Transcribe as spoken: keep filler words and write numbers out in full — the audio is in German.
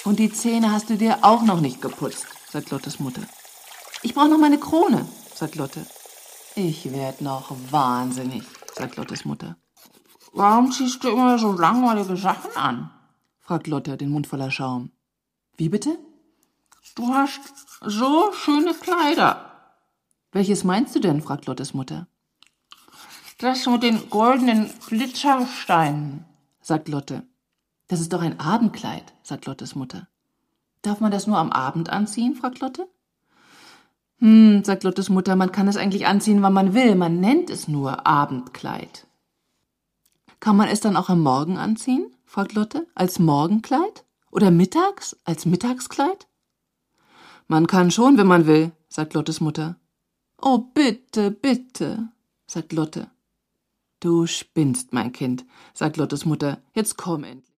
Und die Zähne hast du dir auch noch nicht geputzt, sagt Lottes Mutter. Ich brauche noch meine Krone, sagt Lotte. Ich werd noch wahnsinnig, sagt Lottes Mutter. Warum ziehst du immer so langweilige Sachen an? Fragt Lotte, den Mund voller Schaum. Wie bitte? Du hast so schöne Kleider. Welches meinst du denn, fragt Lottes Mutter. Das mit den goldenen Glitzersteinen, sagt Lotte. Das ist doch ein Abendkleid, sagt Lottes Mutter. Darf man das nur am Abend anziehen, fragt Lotte. Hm, sagt Lottes Mutter, man kann es eigentlich anziehen, wann man will. Man nennt es nur Abendkleid. Kann man es dann auch am Morgen anziehen, fragt Lotte, als Morgenkleid? Oder mittags, als Mittagskleid? Man kann schon, wenn man will, sagt Lottes Mutter. Oh, bitte, bitte, sagt Lotte. Du spinnst, mein Kind, sagt Lottes Mutter. Jetzt komm endlich.